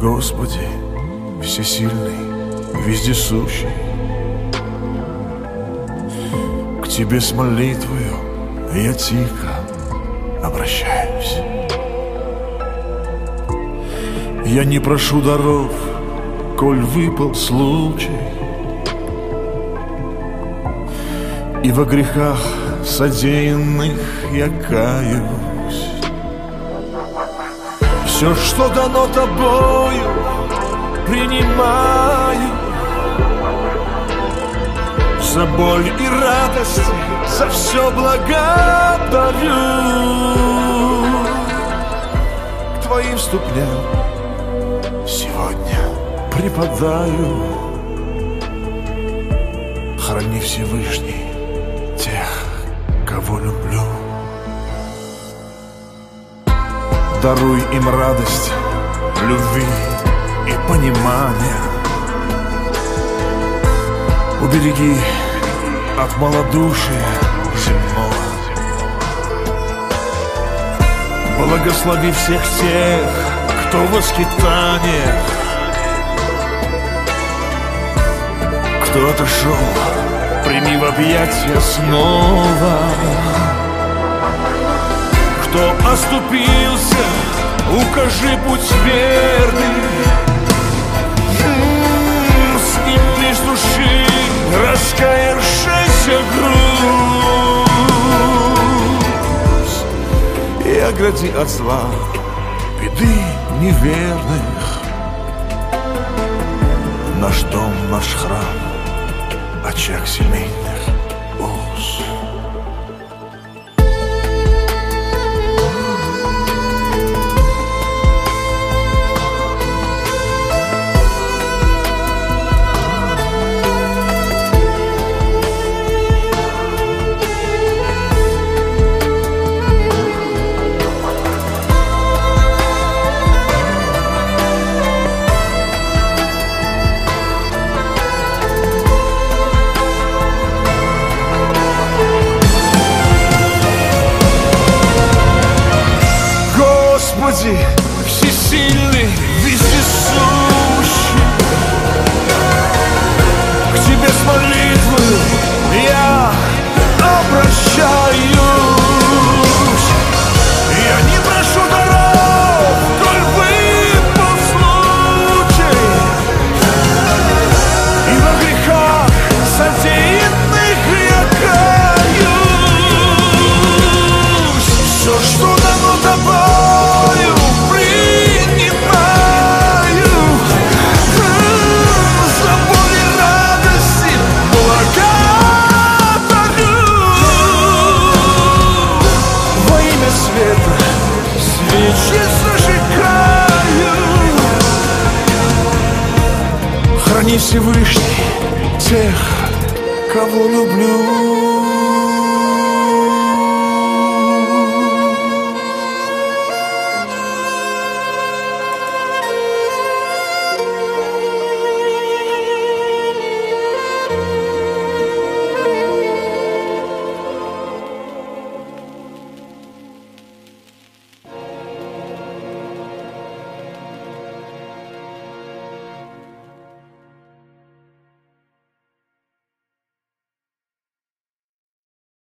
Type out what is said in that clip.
Господи, всесильный, вездесущий, к Тебе с молитвою я тихо обращаюсь. Я не прошу даров, коль выпал случай, и во грехах содеянных я каюсь. Все, что дано Тобою, принимаю. За боль и радость, за все благодарю. К Твоим ступням сегодня припадаю. Храни, Всевышний, тех, кого люблю. Даруй им радость, любви и понимания. Убереги от малодушия земного. Благослови всех тех, кто в скитаниях, кто отошел, прими в объятия снова. Кто оступился, укажи путь верный. Сними с души раскаявшийся груз и огради от зла беды неверных. Наш дом, наш храм, очаг семейных уз. Господи, всесильный, вездесущий, к Тебе с молитвою я обращаюсь. Я не прошу даров, коль выпал случай, и во грехах содеянных я каюсь. Все, что дано Тобою, свечи зажигаю. Храни, Всевышний, тех, кого люблю.